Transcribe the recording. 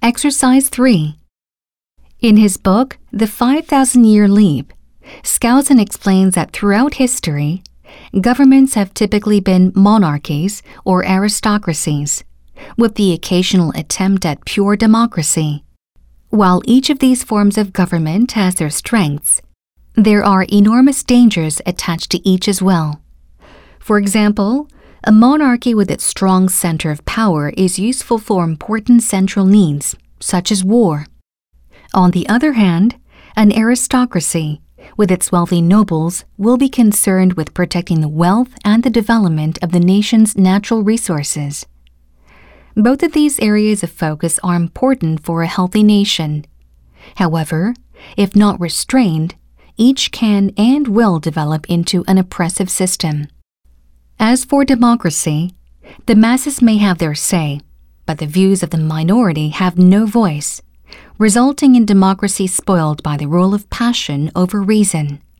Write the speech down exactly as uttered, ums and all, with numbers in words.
Exercise three. In his book, The five thousand Year Leap, Skousen explains that throughout history, governments have typically been monarchies or aristocracies, with the occasional attempt at pure democracy. While each of these forms of government has their strengths, there are enormous dangers attached to each as well. For example, a monarchy with its strong center of power is useful for important central needs, such as war. On the other hand, an aristocracy, with its wealthy nobles, will be concerned with protecting the wealth and the development of the nation's natural resources. Both of these areas of focus are important for a healthy nation. However, if not restrained, each can and will develop into an oppressive system. As for democracy, the masses may have their say, but the views of the minority have no voice, resulting in democracy spoiled by the rule of passion over reason.